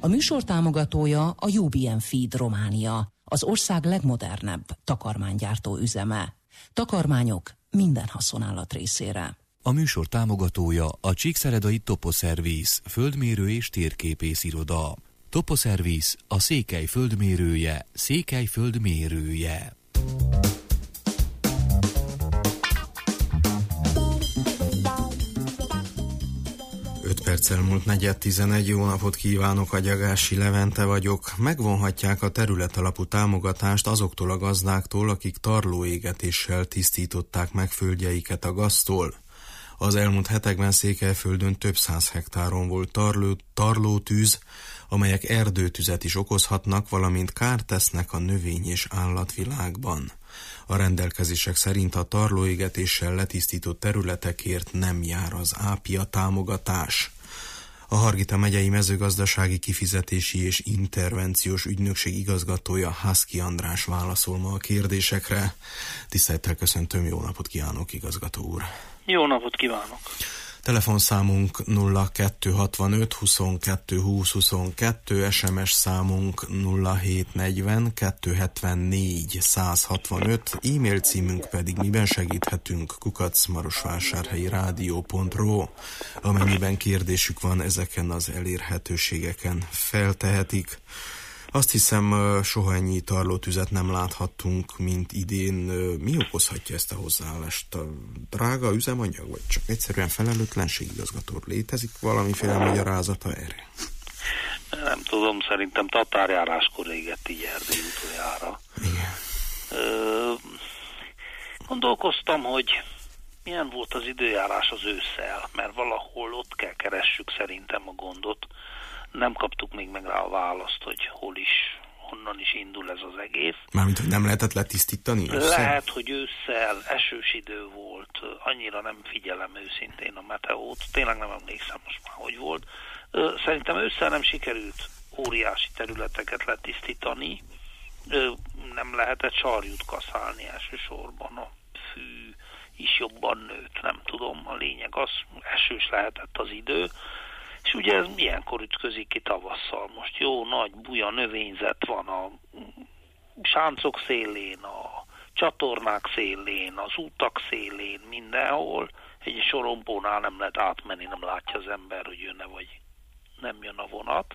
A műsor támogatója a UBM Feed Románia, az ország legmodernebb takarmánygyártó üzeme. Takarmányok minden haszonállat részére. A műsor támogatója a Csíkszeredai Toposzervisz, földmérő és térképész iroda. Toposzervisz, a Székely földmérője, Székely földmérője. Perccel múlt 4:11, jó napot kívánok, Agyagási Levente vagyok. Megvonhatják a területalapú támogatást azoktól a gazdáktól, akik tarlóégetéssel tisztították meg földjeiket a gaztól. Az elmúlt hetekben Székelyföldön több 100 hektáron volt tarlótűz, amelyek erdőtüzet is okozhatnak, valamint kárt tesznek a növény- és állatvilágban. A rendelkezések szerint a tarlóégetéssel letisztított területekért nem jár az ápia támogatás. A Hargita megyei mezőgazdasági kifizetési és intervenciós ügynökség igazgatója Haszki András válaszol ma a kérdésekre. Tisztelettel köszöntöm, jó napot kívánok, igazgató úr! Jó napot kívánok! Telefonszámunk 0265 22 20 22, SMS számunk 0740 274 165, e-mail címünk pedig miben segíthetünk @marosvásárhelyi-rádió.ro. Amennyiben kérdésük van, ezeken az elérhetőségeken feltehetik. Azt hiszem, soha ennyi tarlótüzet nem láthattunk, mint idén. Mi okozhatja ezt a hozzáállást? A drága üzemanyag, vagy csak egyszerűen felelőtlenség, igazgató? Létezik valamiféle magyarázata erre? Nem tudom, szerintem tatárjáráskor égett így Erdély utoljára. Igen. Gondolkoztam, hogy milyen volt az időjárás az ősszel, mert valahol ott kell keressük szerintem a gondot. Nem kaptuk még meg rá a választ, hogy honnan is indul ez az egész. Mármint, hogy nem lehetett letisztítani? Lehet, hogy ősszel esős idő volt, annyira nem figyelem őszintén a meteót, tényleg nem emlékszem most már, hogy volt. Szerintem ősszel nem sikerült óriási területeket letisztítani, nem lehetett sarjút kaszálni elsősorban, a fű is jobban nőtt, nem tudom, a lényeg az, esős lehetett az idő, és ugye ez milyenkor ütközik ki tavasszal? Most jó nagy buja növényzet van a sáncok szélén, a csatornák szélén, az útak szélén, mindenhol. Egy sorompónál nem lehet átmenni, nem látja az ember, hogy jönne vagy nem jön a vonat.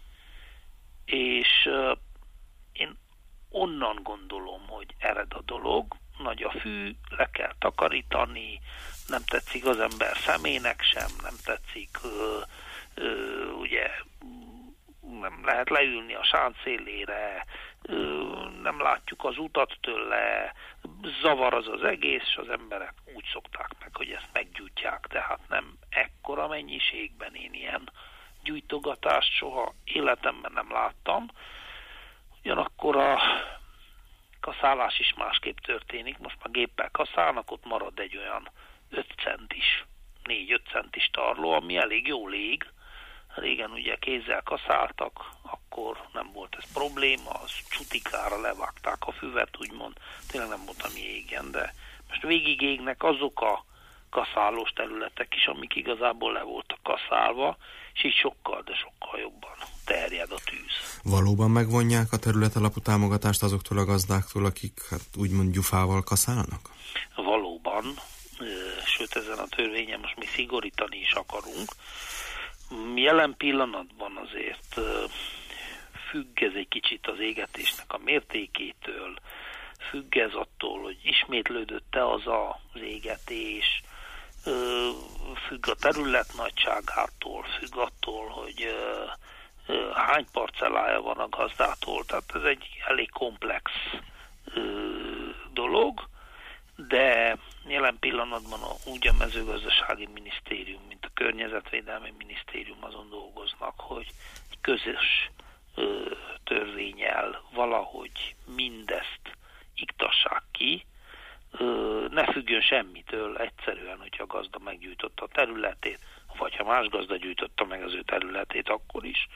És én onnan gondolom, hogy ered a dolog, nagy a fű, le kell takarítani, nem tetszik az ember szemének sem, nem tetszik... ugye nem lehet leülni a sánc szélére, nem látjuk az utat tőle, zavar az egész, és az emberek úgy szokták meg, hogy ezt meggyújtják, tehát nem ekkora mennyiségben én ilyen gyújtogatást soha életemben nem láttam. Ugyanakkor a kaszálás is másképp történik, most már géppel kaszálnak, ott marad egy olyan 5 centis, 4-5 centis tarló, ami elég jól ég. Régen ugye kézzel kaszáltak, akkor nem volt ez probléma, az csutikára levágták a füvet, úgymond, tényleg nem volt, ami égjen, de most végig égnek azok a kaszálós területek is, amik igazából le voltak kaszálva, és így sokkal, de sokkal jobban terjed a tűz. Valóban megvonják a területalapú támogatást azoktól a gazdáktól, akik úgymond gyufával kaszálnak? Valóban, sőt ezen a törvényen most mi szigorítani is akarunk. Jelen pillanatban azért függ ez egy kicsit az égetésnek a mértékétől, függ ez attól, hogy ismétlődött-e az égetés, függ a terület nagyságától, függ attól, hogy hány parcellája van a gazdától, tehát ez egy elég komplex dolog, de jelen pillanatban úgy a mezőgazdasági minisztérium, mint a környezetvédelmi minisztérium azon dolgoznak, hogy egy közös törvénnyel valahogy mindezt iktassák ki, ne függjön semmitől, egyszerűen, hogyha a gazda meggyújtotta a területét, vagy ha más gazda gyújtotta meg az ő területét, akkor is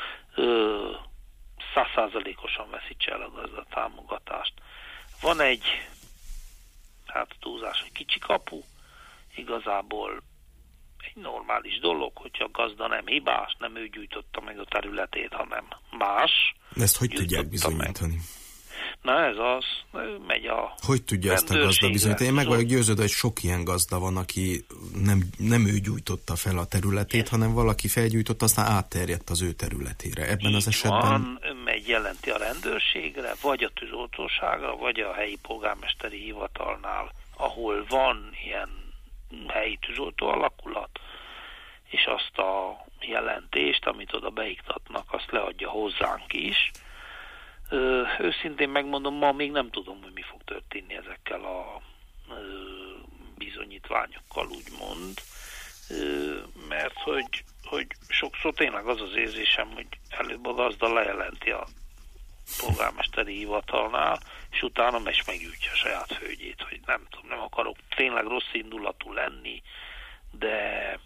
100%-osan veszítse el a gazda támogatást. Van egy túlzás, hogy kicsi kapu, igazából egy normális dolog, hogyha a gazda nem hibás, nem ő gyújtotta meg a területét, hanem más. Ezt hogy tudják bizonyítani? Na ez az, megy a Hogy tudja ezt a gazda bizonyítani? Én meg vagyok győződve, hogy sok ilyen gazda van, aki nem ő gyújtotta fel a területét, hanem valaki felgyújtotta, aztán átterjedt az ő területére. Ebben az esetben... Van, megy jelenti a rendőrségre, vagy a tűzoltóságra, vagy a helyi polgármesteri hivatalnál, ahol van ilyen helyi tűzoltó alakulat, és azt a jelentést, amit oda beiktatnak, azt leadja hozzánk is. Őszintén megmondom, ma még nem tudom, hogy mi fog történni ezekkel a bizonyítványokkal, úgymond, mert hogy sokszor tényleg az az érzésem, hogy előbb a gazda lejelenti a polgármesteri hivatalnál, és utána meggyújtja a saját földjét, hogy nem tudom, nem akarok tényleg rossz indulatú lenni, de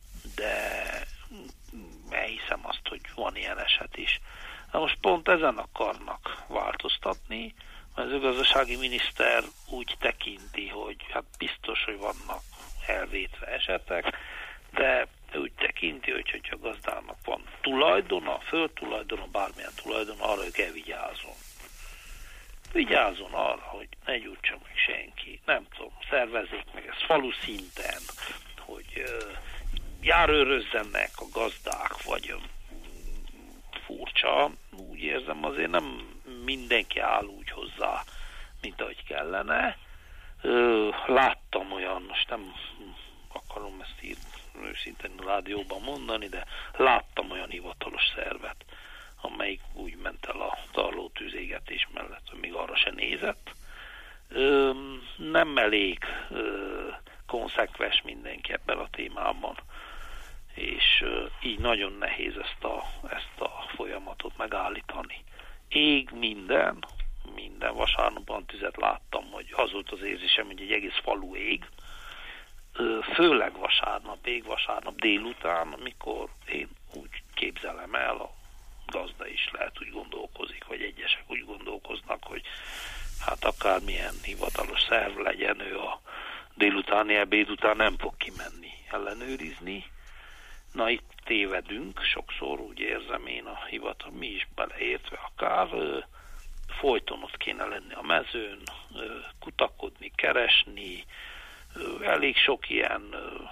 elhiszem azt, hogy van ilyen eset is. Na most pont ezen akarnak változtatni, mert az gazdasági miniszter úgy tekinti, hogy hát biztos, hogy vannak elvétve esetek, de úgy tekinti, hogy a gazdának van tulajdona, földtulajdona, bármilyen tulajdona, arra, hogy elvigyázzon. Vigyázzon arra, hogy ne gyújtsa meg senki. Nem tudom, szervezzék meg ezt falu szinten, hogy járőrözzenek a gazdák, vagy furcsa, úgy érzem, azért nem mindenki áll úgy hozzá, mint ahogy kellene. Láttam olyan, most nem akarom ezt így őszintén a rádióban mondani, de láttam olyan hivatalos szervet, amelyik úgy ment el a tarló tűzégetés mellett, hogy még arra se nézett. Nem elég konszekvens mindenki ebben a témában, és így nagyon nehéz ezt a folyamatot megállítani. Ég minden vasárnapban tüzet láttam, hogy az volt az érzésem, hogy egy egész falu ég, főleg vasárnap délután, amikor én úgy képzelem el, a gazda is lehet úgy gondolkozik, vagy egyesek úgy gondolkoznak, hogy hát akármilyen hivatalos szerv legyen, ő a délutáni ebéd után nem fog kimenni ellenőrizni. Na itt tévedünk, sokszor úgy érzem én a hivatal, mi is beleértve akár, folyton ott kéne lenni a mezőn, kutakodni, keresni, elég sok ilyen,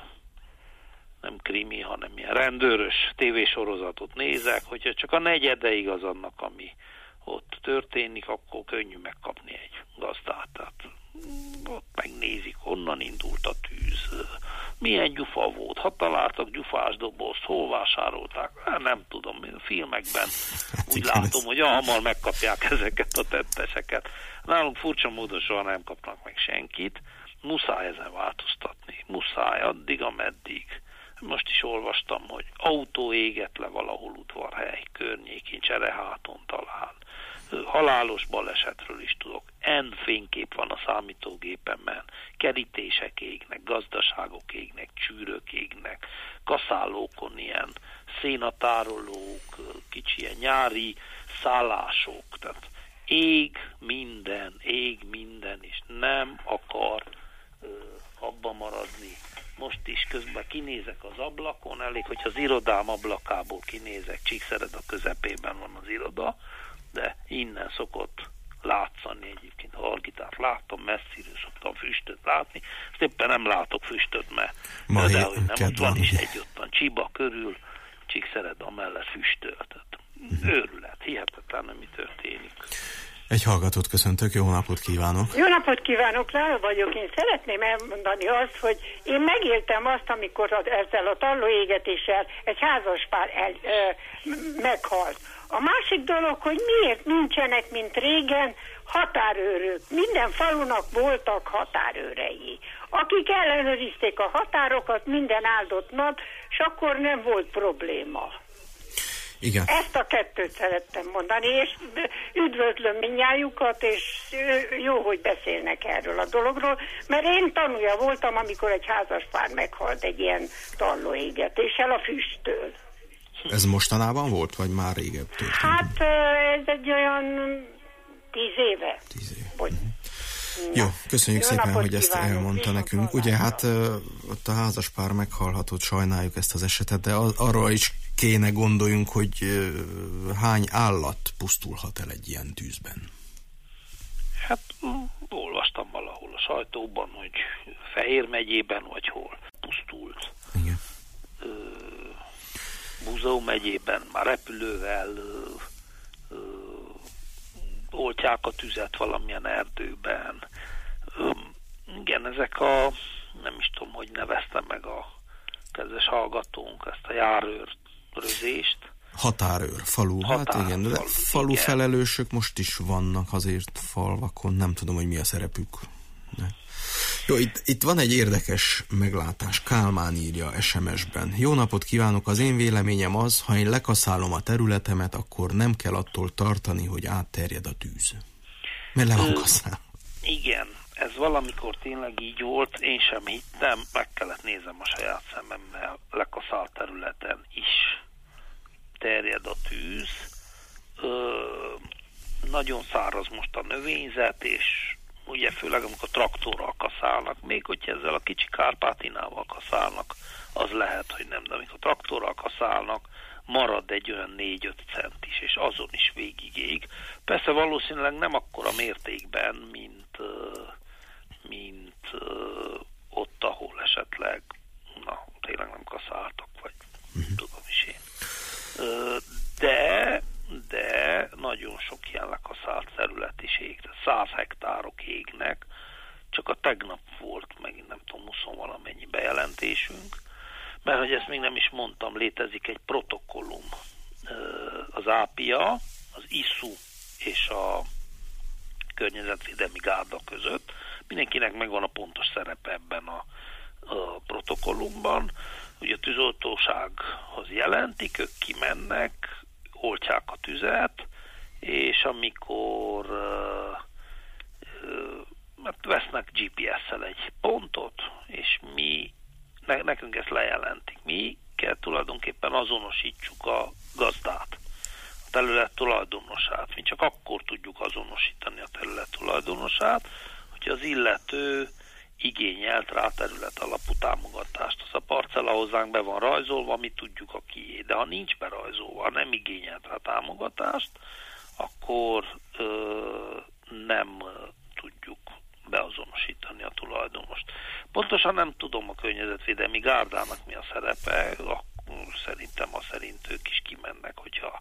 nem krimi, hanem ilyen rendőrös tévésorozatot nézek, hogyha csak a negyede igaz annak, ami ott történik, akkor könnyű megkapni egy gazdát. Tehát ott megnézik, honnan indult a tűz, milyen gyufa volt, ha találtak gyufás dobozt, hol vásárolták, nem tudom, a filmekben úgy látom, hogy hamar megkapják ezeket a tetteseket. Nálunk furcsa módon soha nem kapnak meg senkit, muszáj ezen változtatni, muszáj addig, ameddig. Most is olvastam, hogy autó égett le valahol udvarhely környékén, Csereháton talán. Halálos balesetről is tudok. Fénykép van a számítógépemben. Kerítések égnek, gazdaságok égnek, csűrök égnek, kaszálókon ilyen szénatárolók, kicsi ilyen nyári szállások. Tehát ég minden, és nem akar abba maradni. Most is közben kinézek az ablakon, elég, hogyha az irodám ablakából kinézek, Csíkszereda közepében van az iroda, de innen szokott látszani egyébként, ha algitárt láttam, messziről szoktam füstöt látni, ezt éppen nem látok füstöt, mert de hogy nem, ott van is egy ottan Csiba körül, Csíkszereda mellett füstölt. Őrület, hihetetlen, mi történik. Egy hallgatót köszöntök, jó napot kívánok! Jó napot kívánok, Lára vagyok. Én szeretném elmondani azt, hogy én megéltem azt, amikor ezzel a tarlóégetéssel egy házaspár meghalt. A másik dolog, hogy miért nincsenek, mint régen, határőrök. Minden falunak voltak határőrei, akik ellenőrizték a határokat minden áldott nap, és akkor nem volt probléma. Igen. Ezt a kettőt szerettem mondani, és üdvözlöm mindnyájukat, és jó, hogy beszélnek erről a dologról, mert én tanúja voltam, amikor egy házaspár meghalt egy ilyen tarlóégetéssel a füsttől. Ez mostanában volt, vagy már régebb történt? Hát ez egy olyan 10 éve. 10 éve. Vagy. Jó, köszönjük Jó szépen, napot hogy ezt kívánok. elmondta nekünk. Ugye hát ott a házaspár meghalhatott, sajnáljuk ezt az esetet, de arról is kéne gondoljunk, hogy hány állat pusztulhat el egy ilyen tűzben. Hát olvastam valahol a sajtóban, hogy Fehér megyében, vagy hol pusztult. Igen. Búzó megyében már repülővel oltják a tüzet valamilyen erdőben. Igen, ezek nem is tudom, hogy nevezte meg a kedves hallgatónk ezt a járőrözést. Határőr, falu. Hát igen, de falu igen. Felelősök most is vannak azért falvakon, nem tudom, hogy mi a szerepük. De. Jó, itt van egy érdekes meglátás. Kálmán írja SMS-ben. Jó napot kívánok, az én véleményem az, ha én lekaszálom a területemet, akkor nem kell attól tartani, hogy átterjed a tűz. Mert le van kaszál. Igen, ez valamikor tényleg így volt, én sem hittem, meg kellett nézem a saját szememmel, lekaszált területen is terjed a tűz. Nagyon száraz most a növényzet, és ugye főleg amikor traktorral kaszálnak, még hogyha ezzel a kicsi kárpátinával kaszálnak, az lehet, hogy nem, de amikor traktorral kaszálnak, marad egy olyan 4-5 centis, és azon is végig ég. Persze valószínűleg nem akkora mértékben, mint ott, ahol esetleg tényleg nem kaszáltak, vagy tudom is én. De nagyon sok ilyen lekaszált terület is ég, 100 hektárok égnek, csak a tegnap volt, megint nem tudom, 20 valamennyi bejelentésünk, mert hogy ezt még nem is mondtam, létezik egy protokollum az APIA, az ISZU és a Környezetvédelmi Gárda között. Mindenkinek megvan a pontos szerepe ebben a protokollumban. Ugye a tűzoltósághoz jelentik, ők kimennek, oltják a tüzet, és amikor vesznek GPS-szel egy pontot, és nekünk ezt lejelentik. Mi kell tulajdonképpen azonosítsuk a gazdát, a terület tulajdonosát. Mi csak akkor tudjuk azonosítani a terület tulajdonosát, hogy az illető igényelt rá terület alapú támogatást. Az a parcella hozzánk be van rajzolva, mi tudjuk a kié. De ha nincs berajzolva, nem igényelt rá támogatást, akkor nem tudjuk beazonosítani a tulajdonost. Pontosan nem tudom a Környezetvédelmi Gárdának mi a szerepe, szerintem szerint ők is kimennek, hogyha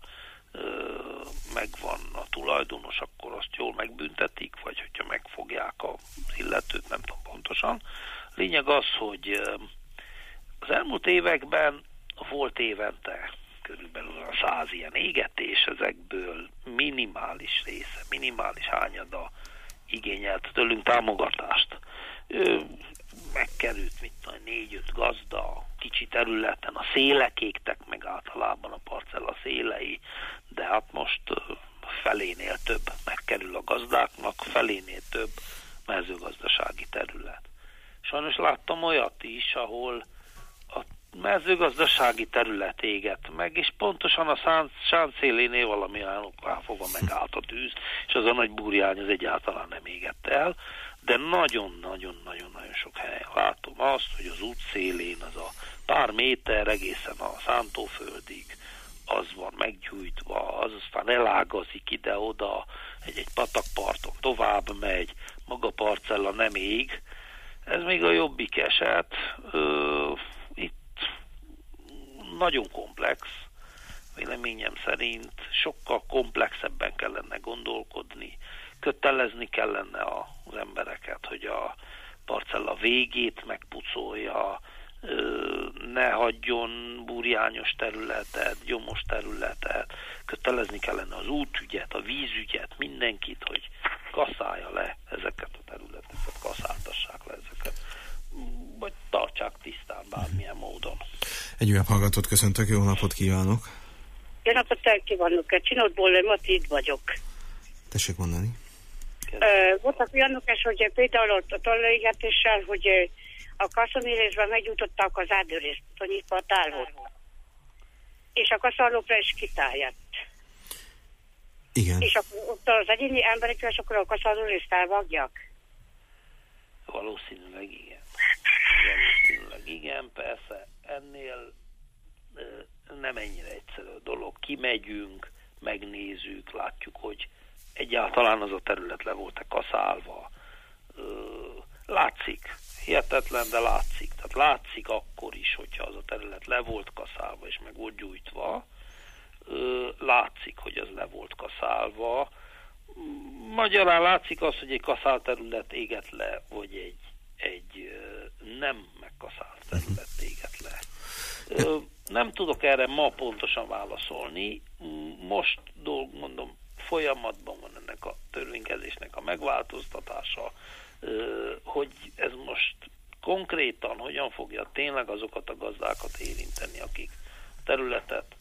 megvan a tulajdonos, akkor azt jól megbüntetik, vagy hogyha megfogják az illetőt, nem tudom pontosan. Lényeg az, hogy az elmúlt években volt évente körülbelül 100 ilyen égetés, ezekből minimális része, minimális hányada igényelt tőlünk támogatást. Megkerült, 4-5 gazda, kicsi területen, a szélek égtek meg általában a parcella szélei, de hát most felénél több megkerül a gazdáknak, felénél több mezőgazdasági terület. Sajnos láttam olyat is, ahol a mezőgazdasági terület égett meg, és pontosan a sáncszélénél valamilyen oknál fogva megállt a tűz, és az a nagy burjány az egyáltalán nem égett el, de nagyon-nagyon-nagyon sok helyen látom azt, hogy az út szélén az a pár méter egészen a szántóföldig az van meggyújtva, az aztán elágazik ide-oda, egy patakparton tovább megy, maga parcella nem ég. Ez még a jobbik eset. Itt nagyon komplex, véleményem szerint sokkal komplexebben kellene gondolkodni, kötelezni kellene az embereket, hogy a parcella végét megpucolja, ne hagyjon burjányos területet, gyomos területet, kötelezni kellene az útügyet, a vízügyet, mindenkit, hogy kaszálja le ezeket a területeket, kaszáltassák le ezeket, vagy tartsák tisztán bármilyen módon. Egy olyan hallgatót köszöntök, jó napot kívánok! Jó napot kívánok! Csinótból Mati vagyok. Tessék mondani. Voltak olyanok, hogy például a talajégetéssel, hogy a kaszonérésben megjutották az erdőrészt, nyitva a tálhoz. És a kaszalókra is kitájadt. Igen. És akkor ott az egyéni emberek, és akkor a kaszalórészt elvágják. Valószínűleg igen, persze ennél nem ennyire egyszerű a dolog. Kimegyünk, megnézzük, látjuk, hogy egyáltalán az a terület le volt-e kaszálva. Látszik, hihetetlen, de látszik. Tehát látszik akkor is, hogyha az a terület le volt kaszálva és meg volt gyújtva, látszik, hogy az le volt kaszálva. Magyarán látszik az, hogy egy kaszált terület éget le, vagy egy nem megkaszált terület éget le. Nem tudok erre ma pontosan válaszolni. Most mondom, folyamatban van ennek a törvénykezésnek a megváltoztatása, hogy ez most konkrétan hogyan fogja tényleg azokat a gazdákat érinteni, akik a területet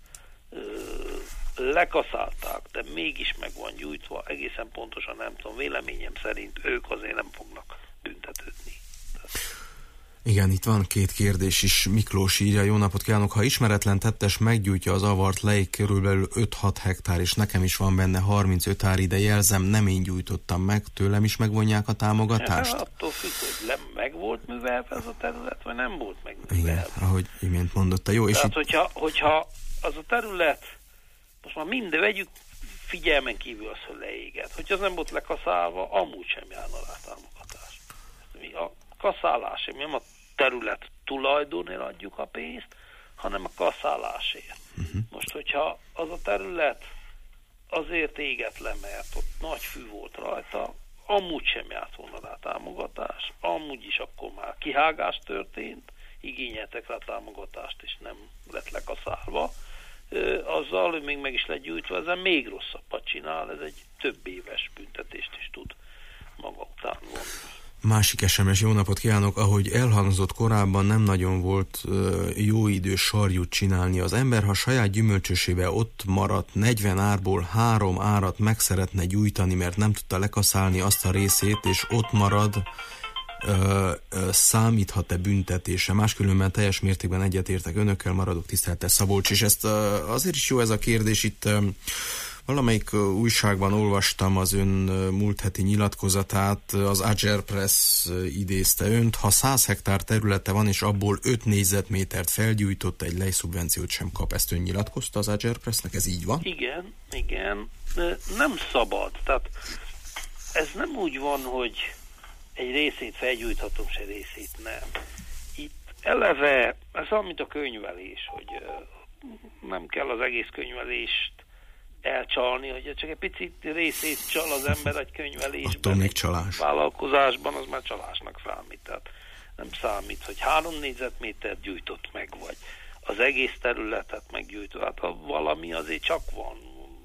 lekaszálták, de mégis meg van gyújtva, egészen pontosan nem tudom, véleményem szerint ők azért nem fognak büntetődni. Igen, itt van két kérdés is. Miklós írja, jó napot kívánok, ha ismeretlen tettes meggyújtja az avart leig körülbelül 5-6 hektár, és nekem is van benne 35 ár, de jelzem, nem én gyújtottam meg, tőlem is megvonják a támogatást? Attól függ, hogy meg volt művelve ez a terület, vagy nem volt megművelve. Igen, ahogy imént mondotta. Jó, és tehát, hogyha az a terület, most már minden, vegyük figyelmen kívül az, hogy leégett. Hogyha az nem volt lekaszálva, amúgy sem járna rá támogatás. A kaszálás, mi nem a terület tulajdonért adjuk a pénzt, hanem a kaszálásért. Most, hogyha az a terület azért égett le, mert ott nagy fű volt rajta, amúgy sem járt volna rá támogatás, amúgy is akkor már kihágás történt, igényeltek rá támogatást, és nem lett lekaszálva, azzal, hogy még meg is lett gyújtva, ezen még rosszabbat csinál, ez egy több éves büntetést is tud maga után vonni. Másik SMS, jó napot kívánok, ahogy elhangzott korábban, nem nagyon volt jó idő sarjút csinálni. Az ember, ha saját gyümölcsösébe ott maradt 40 árból 3 árat meg szeretne gyújtani, mert nem tudta lekaszálni azt a részét, és ott marad, számíthat-e büntetése? Máskülönben teljes mértékben egyetértek önökkel, maradok tisztelettel, Szabolcs, és ezt azért is jó ez a kérdés, itt valamelyik újságban olvastam az ön múlt heti nyilatkozatát, az Agerpress idézte önt, ha 100 hektár területe van, és abból 5 négyzetmétert felgyújtott, egy lejszubvenciót sem kap. Ezt ön nyilatkozta az Agerpressnek, ez így van? Igen, nem szabad. Tehát ez nem úgy van, hogy egy részét felgyújthatom, se részét nem. Itt eleve, ez olyan, mint a könyvelés, hogy nem kell az egész könyvelést elcsalni, hogy csak egy picit részét csal az ember egy könyvelésben, még csalás. Vállalkozásban, az már csalásnak számít. Tehát nem számít, hogy 3 négyzetmétert gyújtott meg, vagy az egész területet meggyújtott. Hát ha valami azért csak van.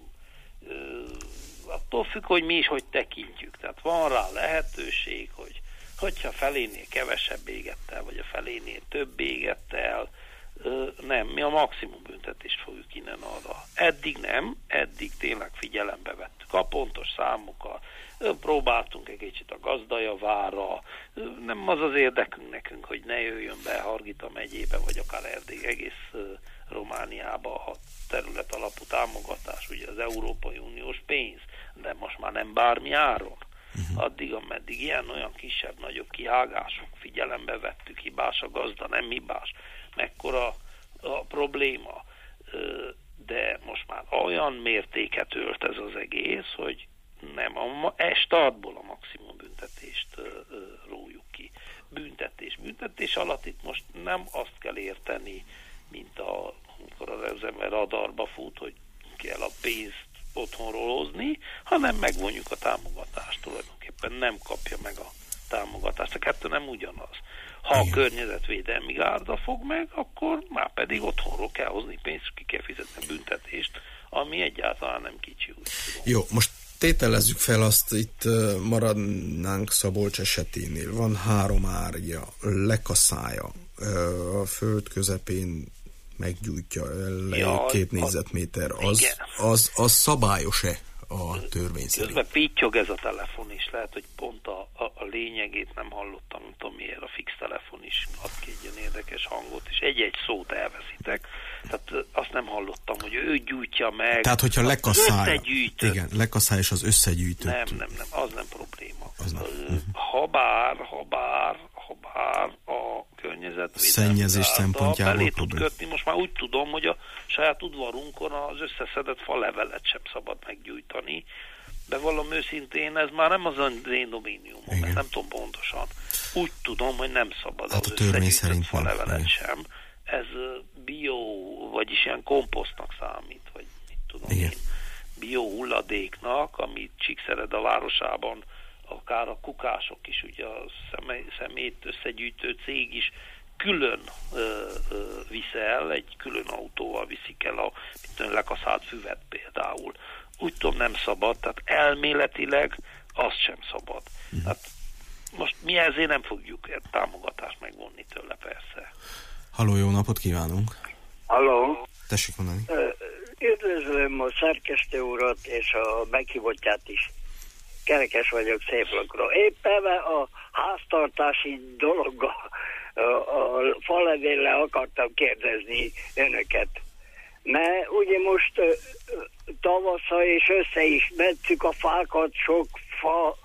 Attól függ, hogy mi is hogy tekintjük. Tehát van rá lehetőség, hogyha felénél kevesebb égett el, vagy a felénél több égett el, nem, mi a maximum büntetést fogjuk innen arra. Eddig nem, eddig tényleg figyelembe vettük a pontos számokat, próbáltunk egy kicsit a gazdajavára, nem az az érdekünk nekünk, hogy ne jöjjön be Hargita megyébe, vagy akár Erdély, egész Romániába a terület alapú támogatás, ugye az Európai Uniós pénz, de most már nem bármi áron. Addig, ameddig ilyen-olyan kisebb-nagyobb kihágások, figyelembe vettük, hibás a gazda, nem hibás, mekkora a probléma, de most már olyan mértéket ölt ez az egész, hogy nem startból a maximum büntetést rójuk ki. Büntetés alatt itt most nem azt kell érteni, mint amikor az ember radarba fut, hogy kell a pénzt otthonról hozni, hanem megvonjuk a támogatást, tulajdonképpen nem kapja meg a támogatást. A kettő nem ugyanaz. Ha a környezetvédelmi gárda fog meg, akkor már pedig otthonról kell hozni pénzt, ki kell fizetni a büntetést, ami egyáltalán nem kicsi. Jó, most tételezzük fel azt, itt maradnánk Szabolcs eseténél. Van 3 árja, lekaszálja, a föld közepén meggyújtja 2 négyzetméter. Az szabályos-e a törvény szerint? Közben pittyog ez a telefon is, lehet, hogy pont a lényegét nem hallottam, nem tudom miért, a fix telefon is ad ki egy ilyen érdekes hangot, és egy-egy szót elveszitek. Tehát azt nem hallottam, hogy ő gyújtja meg. Tehát, hogyha lekaszálja. Igen, lekaszálja és az összegyűjtött. Nem, az nem probléma. Habár a környezetvédelmi szennyezés szempontjából belé tud kötni. Most már úgy tudom, hogy a saját udvarunkon az összeszedett falevelet sem szabad meggyújtani. De valami őszintén, ez már nem az én domíniumom, ezt nem tudom pontosan. Úgy tudom, hogy nem szabad hát az összegyűjtött falevelet sem. Ez bio, vagyis ilyen komposztnak számít, vagy mit tudom én, bio hulladéknak, amit Csíkszereda városában akár a kukások is, ugye a szemét összegyűjtő cég is külön visz el, egy külön autóval viszik el a lekaszált füvet például. Úgy tudom, nem szabad, tehát elméletileg azt sem szabad. Tehát most mi ezért nem fogjuk támogatást megvonni tőle, persze. Halló, jó napot kívánunk! Halló! Tessék mondani. Üdvözlöm a szerkesztő urat és a meghívottját is. Kerekes vagyok Széplakról. Éppen a háztartási dologgal, a falevéllel akartam kérdezni önöket. Mert ugye most tavasszal és össze is vettük a fákat, sok fa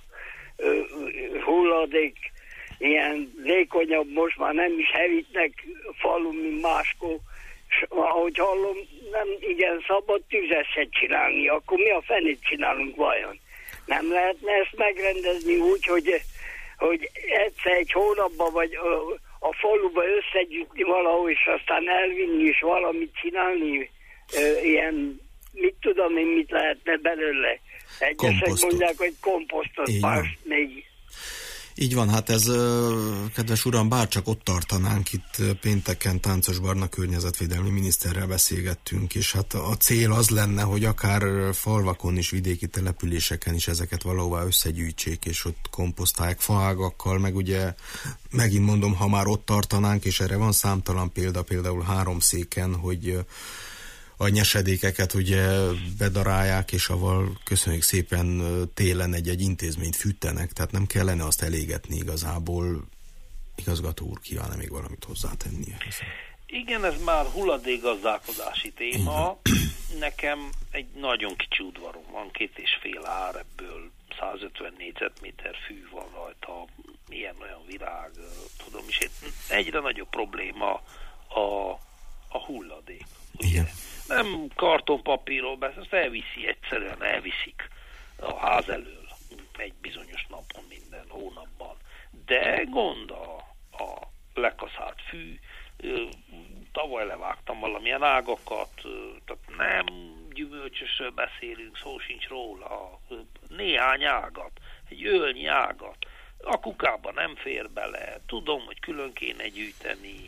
hulladék, ilyen vékonyabb, most már nem is hevítnek falun, mint máskor. És ahogy hallom, nem igen szabad tüzet csinálni. Akkor mi a fenét csinálunk vajon? Nem lehetne ezt megrendezni úgy, hogy egyszer egy hónapban vagy a faluba összegyűjtni valahol, és aztán elvinni és valamit csinálni, ilyen, mit tudom én, mit lehetne belőle. Egyesek mondják, hogy komposztot, más még. Így van, hát ez, kedves uram, bárcsak ott tartanánk, itt pénteken Táncos Barna környezetvédelmi miniszterrel beszélgettünk, és hát a cél az lenne, hogy akár falvakon is, vidéki településeken is ezeket valahová összegyűjtsék, és ott komposztálják faágakkal, meg ugye, megint mondom, ha már ott tartanánk, és erre van számtalan példa, például Háromszéken, hogy a nyesedékeket ugye bedarálják, és avval köszönjük szépen télen egy intézményt fűtenek, tehát nem kellene azt elégetni igazából. Igazgató úr, kívánna még valamit hozzátenni? Igen, ez már hulladékgazdálkodási téma. Nekem egy nagyon kicsi udvarom van, 2,5 ár, ebből 150 négyzetméter fű van rajta, ilyen-olyan virág, tudom is. Egyre nagyobb probléma a hulladék. Igen. Nem kartonpapírról beszél, azt egyszerűen elviszik a ház elől egy bizonyos napon, minden hónapban. De gond a lekaszált fű, tavaly levágtam valamilyen ágakat, tehát nem gyümölcsösről beszélünk, szó sincs róla, néhány ágat, egy ölnyi ágat, a kukába nem fér bele, tudom, hogy külön kéne gyűjteni,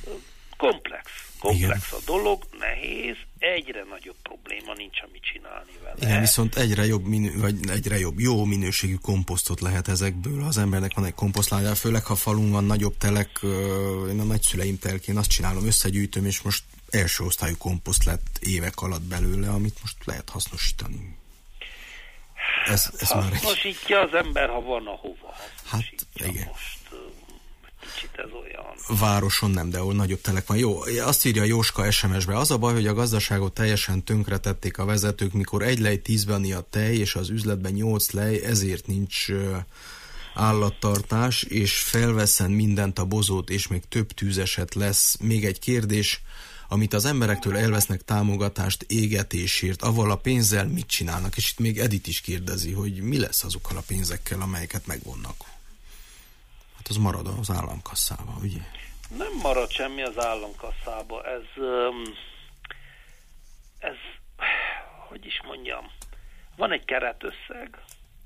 komplex a dolog, nehéz, egyre nagyobb probléma, nincs amit csinálni vele. Igen, viszont egyre jobb, jó minőségű komposztot lehet ezekből. Ha az embernek van egy komposztlája, főleg ha falun van nagyobb telek, én a nagyszüleim telkén azt csinálom, összegyűjtöm, és most első osztályú komposzt lett évek alatt belőle, amit most lehet hasznosítani. Ez hasznosítja már az ember, ha van ahova hasznosítja. Hát, igen. Most kicsit ez olyan. Városon nem, de ahol nagyobb telek van. Jó, azt írja Jóska SMS-be. Az a baj, hogy a gazdaságot teljesen tönkretették a vezetők, mikor 1 lej 10-ben a tej, és az üzletben 8 lej, ezért nincs állattartás, és felveszen mindent a bozót, és még több tűzeset lesz. Még egy kérdés, amit az emberektől elvesznek támogatást égetésért, avval a pénzzel mit csinálnak? És itt még Edith is kérdezi, hogy mi lesz azokkal a pénzekkel, amelyeket megvonnak. Hát az marad az államkasszába, ugye? Nem marad semmi az államkasszába. Ez, hogy is mondjam, van egy keretösszeg,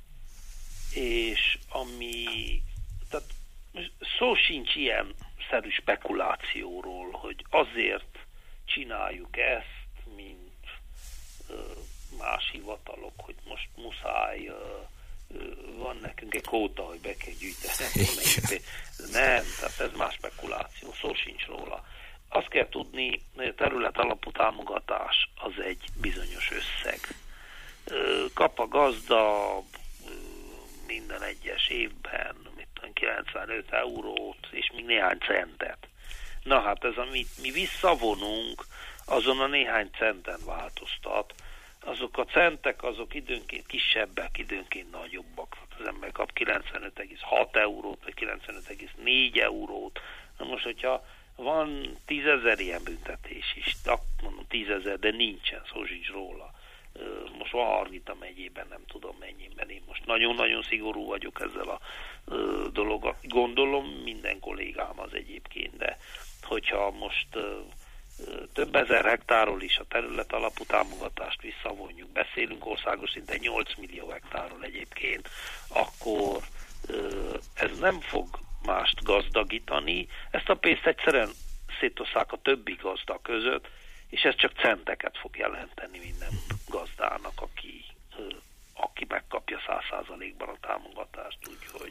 és tehát szó sincs ilyen szerű spekulációról, hogy azért csináljuk ezt, mint más hivatalok, hogy most muszáj, van nekünk egy kóta, hogy be kell gyűjteni. Nem, tehát ez más spekuláció, szó sincs róla. Azt kell tudni, hogy a terület alapú támogatás az egy bizonyos összeg. Kap a gazda minden egyes évben 95 eurót, és még néhány centet. Na hát ez, amit mi visszavonunk, azon a néhány centen változtat. azok a centek, azok időnként kisebbek, időnként nagyobbak. Az ember kap 95,6 eurót, vagy 95,4 eurót. Na most, hogyha van 10 000 ilyen büntetés is, mondom 10 000, de nincsen, szó sincs róla. Most van Hargita megyében, nem tudom mennyiben. Én most nagyon-nagyon szigorú vagyok ezzel a dologgal. Gondolom minden kollégám az egyébként, de hogyha most több ezer hektárról is a terület alapú támogatást visszavonjuk, beszélünk országos szinten 8 millió hektárról egyébként, akkor ez nem fog mást gazdagítani. Ezt a pénzt egyszerűen szétosszák a többi gazda között, és ez csak centeket fog jelenteni minden gazdának, aki megkapja 100%-ban a támogatást, úgyhogy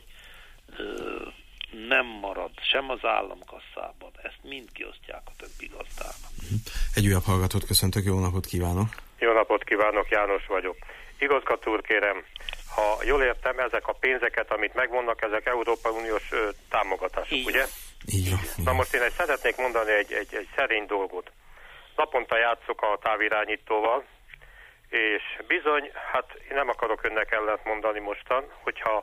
nem marad sem az államkasszában, ezt mind kiosztják a többi gazdának. Egy újabb hallgatót köszöntök, jó napot kívánok! Jó napot kívánok, János vagyok. Igazgató úr, kérem, ha jól értem, ezek a pénzeket, amit megvonnak, ezek Európai Uniós támogatások, ugye? Így van. Na most én szeretnék mondani egy szerény dolgot. Naponta játszok a távirányítóval, és bizony, hát én nem akarok önnek ellent mondani mostan, hogyha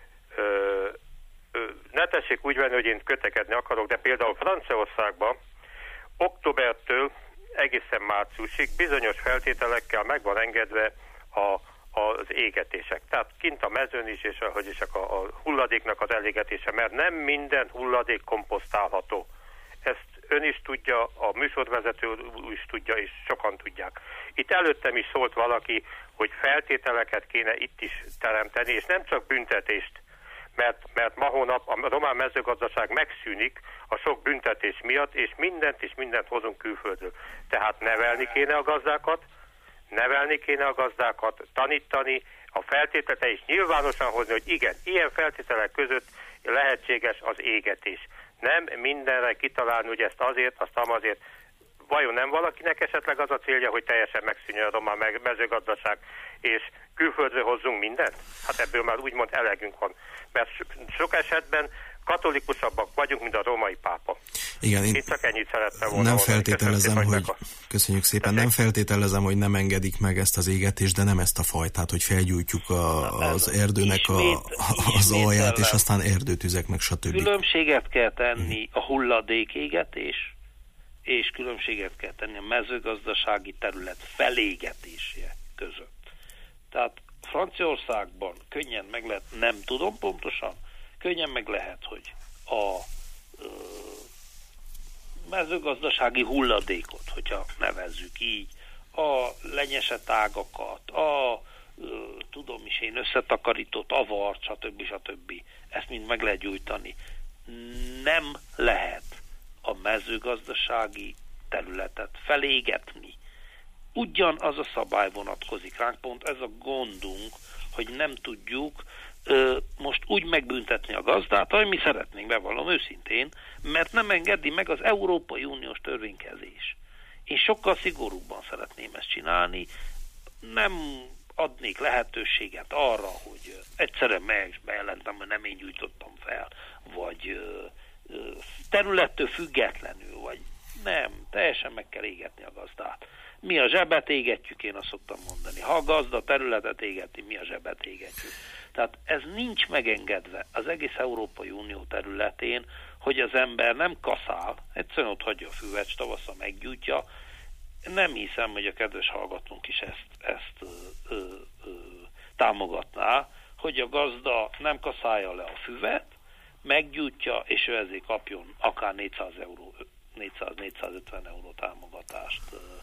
ne tessék úgy venni, hogy én kötekedni akarok, de például Franciaországban októbertől egészen márciusig bizonyos feltételekkel meg van engedve az égetések. Tehát kint a mezőn is, és a hulladéknak az elégetése, mert nem minden hulladék komposztálható. Ezt ön is tudja, a műsorvezető is tudja, és sokan tudják. Itt előttem is szólt valaki, hogy feltételeket kéne itt is teremteni, és nem csak büntetést, mert ma hónap a román mezőgazdaság megszűnik a sok büntetés miatt, és mindent hozunk külföldről. Tehát nevelni kéne a gazdákat, tanítani, a feltételeket és nyilvánosan hozni, hogy igen, ilyen feltételek között lehetséges az égetés. Nem mindenre kitalálni, hogy ezt azért, azt azért. Vajon nem valakinek esetleg az a célja, hogy teljesen megszűnjön a román mezőgazdaság, és külföldre hozzunk mindent? Hát ebből már úgymond elegünk van. Mert sok esetben katolikusabbak vagyunk, mint a római pápa. Igen, én csak ennyit szerettem volna. Nem feltételezem, hogy köszönjük szépen, nem feltételezem, hogy nem engedik meg ezt az égetést, de nem ezt a fajtát, hogy felgyújtjuk az erdőnek az alját, és aztán erdőtüzek meg stb. Különbséget kell tenni a hulladékégetés, és különbséget kell tenni a mezőgazdasági terület felégetése között. Tehát Franciaországban könnyen meg lehet, nem tudom pontosan, könnyen meg lehet, hogy a mezőgazdasági hulladékot, hogyha nevezzük így, a lenyesett ágakat, tudom is én, összetakarított avart, stb. Ezt mind meg lehet gyújtani. Nem lehet a mezőgazdasági területet felégetni. Ugyanaz a szabály vonatkozik ránk, pont ez a gondunk, hogy nem tudjuk most úgy megbüntetni a gazdát, ahogy mi szeretnénk, bevallom őszintén, mert nem engedi meg az Európai Uniós törvénykezés. Én sokkal szigorúbban szeretném ezt csinálni, nem adnék lehetőséget arra, hogy egyszerűen bejelentem, hogy nem én gyújtottam fel, vagy területtől függetlenül, vagy nem, teljesen meg kell égetni a gazdát. Mi a zsebet égetjük, én azt szoktam mondani. Ha a gazda területet égeti, mi a zsebet égetjük. Tehát ez nincs megengedve az egész Európai Unió területén, hogy az ember nem kaszál, egyszerűen ott hagyja a füvet, tavasszal meggyújtja. Nem hiszem, hogy a kedves hallgatónk is ezt támogatná, hogy a gazda nem kaszálja le a füvet, meggyújtja, és ő ezért kapjon akár 400-450 euró támogatást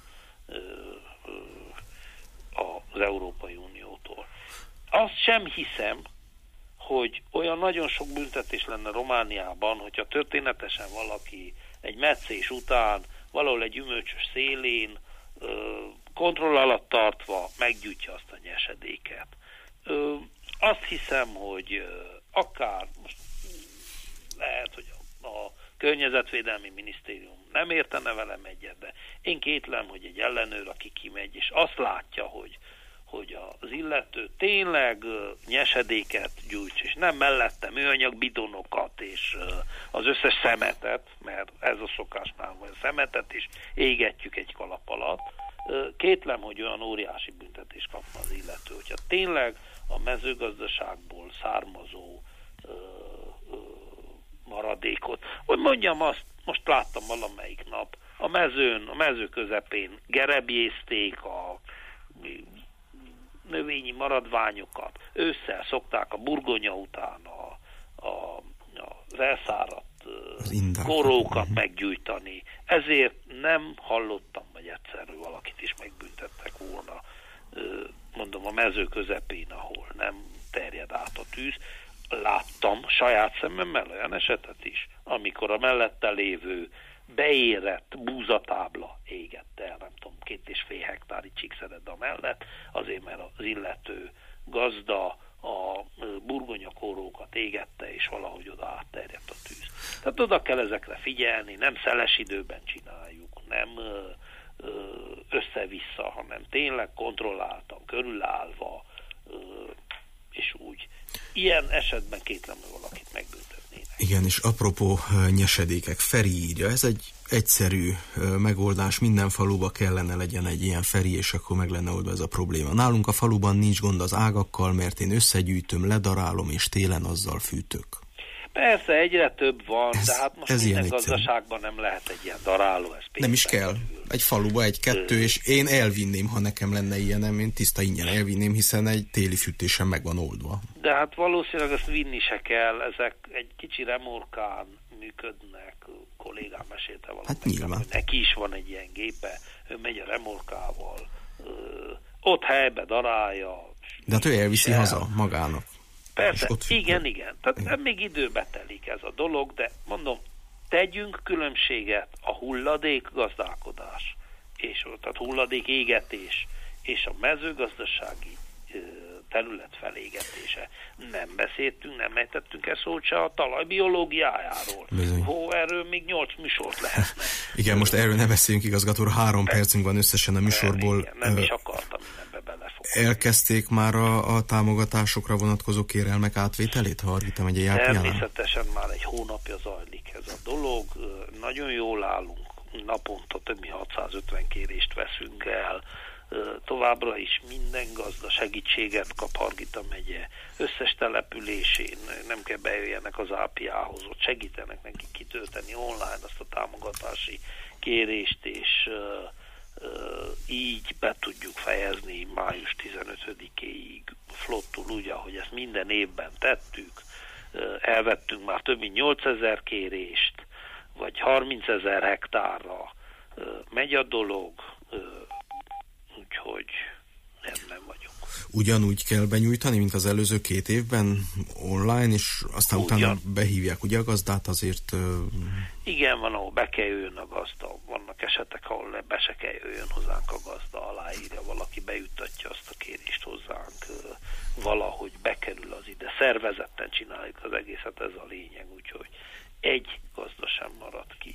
az Európai Uniótól. Azt sem hiszem, hogy olyan nagyon sok büntetés lenne Romániában, hogyha történetesen valaki egy metszés után valahol egy gyümölcsös szélén kontroll alatt tartva meggyújtja azt a nyesedéket. Azt hiszem, hogy akár most lehet, hogy a Környezetvédelmi Minisztérium nem értene velem egyet, de én kétlem, hogy egy ellenőr, aki kimegy, és azt látja, hogy az illető tényleg nyesedéket gyújts, és nem mellette műanyag bidonokat, és az összes szemetet, mert ez a szokásnál, hogy a szemetet is égetjük egy kalap alatt, kétlem, hogy olyan óriási büntetést kapna az illető, hogyha tényleg a mezőgazdaságból származó maradékot, hogy mondjam azt, most láttam valamelyik nap, a mező közepén gerebjézték a növényi maradványokat, ősszel szokták a burgonya után az elszáradt korókat meggyújtani. Ezért nem hallottam, hogy egyszerű valakit is megbüntettek volna, mondom, a mező közepén, ahol nem terjed át a tűz. Láttam saját szememmel olyan esetet is, amikor a mellette lévő beérett búzatábla égett el, nem tudom, 2,5 hektári Csíkszereda mellett, azért mert az illető gazda a burgonyakórókat égette, és valahogy oda átterjedt a tűz. Tehát oda kell ezekre figyelni, nem szeles időben csináljuk, nem össze-vissza, hanem tényleg kontrolláltan, körülállva, és úgy. Ilyen esetben kétlem, hogy valakit megbüntetnének. Igen, és apropó nyesedékek, Feri írja, ez egy egyszerű megoldás, minden faluba kellene legyen egy ilyen Feri, és akkor meg lenne oldva ez a probléma. Nálunk a faluban nincs gond az ágakkal, mert én összegyűjtöm, ledarálom, és télen azzal fűtök. Persze, egyre több van, de hát most minden gazdaságban nem lehet egy ilyen daráló. Nem is kell. Egy faluba egy-kettő, és én elvinném, ha nekem lenne ilyenem, én tiszta ingyen elvinném, hiszen egy téli fűtésen meg van oldva. De hát valószínűleg ezt vinni se kell, ezek egy kicsi remorkán működnek, kollégám mesélte valamit, hogy neki is van egy ilyen gépe, ő megy a remorkával, ott helybe darálja. De hát ő elviszi haza magának. Persze, igen. Tehát még időbe telik ez a dolog, de mondom, tegyünk különbséget a hulladék gazdálkodás, tehát hulladék égetés és a mezőgazdasági terület felégetése. Nem beszéltünk, nem ejtettünk szót se a talajbiológiájáról. Erről még 8 műsort lehetne. Igen, most erről ne beszéljünk, igazgató, 3 percünk van összesen a műsorból. Igen, nem is akartam mindenbe belefogni. Elkezdték már a támogatásokra vonatkozó kérelmek átvételét, ha Hargita megye játéjánál? Természetesen már egy hónapja zajlik ez a dolog. Nagyon jól állunk. Naponta több mint 650 kérést veszünk el. Továbbra is minden gazda segítséget kap Hargita megye összes településén, nem kell bejöjjenek az API-hoz, ott segítenek nekik kitölteni online azt a támogatási kérést, és így be tudjuk fejezni május 15-éig flottul, úgy, ahogy ezt minden évben tettük. Elvettünk már több mint 8000 kérést, vagy 30 000 hektárra megy a dolog, úgyhogy nem vagyunk. Ugyanúgy kell benyújtani, mint az előző 2 évben online, és aztán utána behívják ugye a gazdát azért? Igen, van, ahol be kell jöjjön a gazda. Vannak esetek, ahol be se kell jöjjön hozzánk a gazda, aláírja, valaki bejuttatja azt a kérést hozzánk, valahogy bekerül az ide. Szervezetten csináljuk az egészet, ez a lényeg, úgyhogy egy gazda sem marad ki.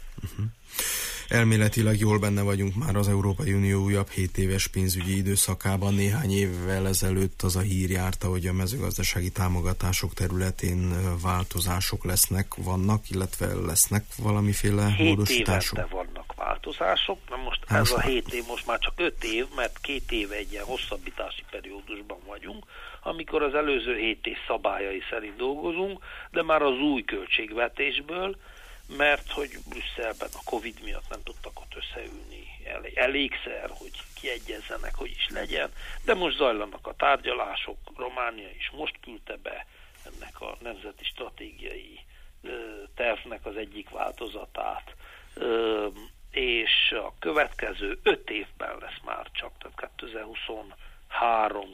Elméletileg jól benne vagyunk már az Európai Unió újabb 7 éves pénzügyi időszakában. Néhány évvel ezelőtt az a hír járta, hogy a mezőgazdasági támogatások területén változások vannak, illetve lesznek valamiféle módosítások. 7 évente vannak változások, na most ez a 7 év most már csak 5 év, mert 2 éve egy ilyen hosszabbítási periódusban vagyunk, amikor az előző 7 év szabályai szerint dolgozunk, de már az új költségvetésből, mert hogy Brüsszelben a Covid miatt nem tudtak ott összeülni elégszer, hogy kiegyezzenek, hogy is legyen, de most zajlanak a tárgyalások, Románia is most küldte be ennek a nemzeti stratégiai tervnek az egyik változatát, és a következő 5 évben lesz már csak, tehát 2023,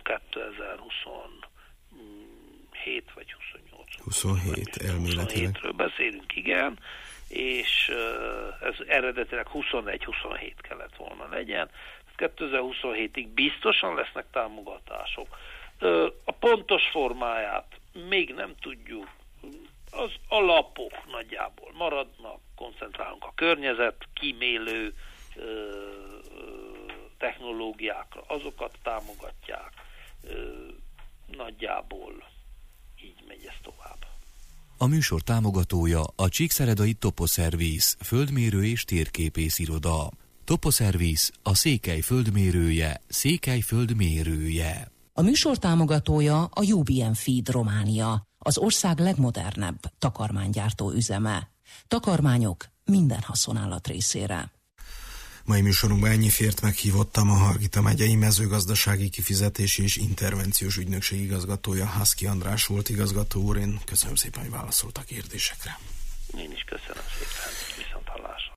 2027 vagy 27 elméletileg. 27-ről beszélünk, igen, és ez eredetileg 21-27 kellett volna legyen. 2027-ig biztosan lesznek támogatások. A pontos formáját még nem tudjuk. Az alapok nagyjából maradnak, koncentrálunk a környezet kímélő technológiákra, azokat támogatják, nagyjából így megy ez tovább. A műsor támogatója a Csíkszeredai Toposzervisz, földmérő és térképész iroda. Toposzervisz a Székely földmérője, Székely földmérője. A műsor támogatója a UBM Feed Románia, az ország legmodernebb takarmánygyártó üzeme. Takarmányok minden haszonállat részére. Mai műsorunkban ennyi fért, meghívottam a Hargita megyei mezőgazdasági kifizetési és intervenciós ügynökség igazgatója, Haszki András volt igazgató úr. Én köszönöm szépen, hogy válaszolt a kérdésekre.